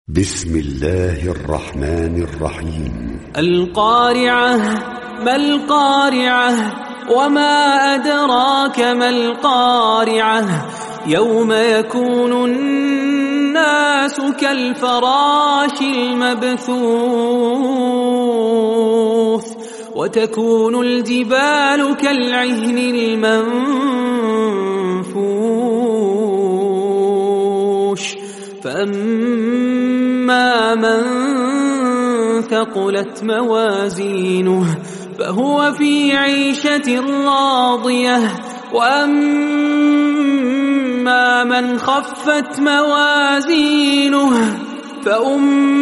بسم الله الرحمن الرحيم. القارعة. ما القارعة؟ وما أدراك ما القارعة؟ يوم يكون الناس كالفراش المبثوث وتكون الجبال كالعهن المنفوش فأما من ثقلت موازينه فهو في عيشة راضية وأما من خفت موازينه فأمه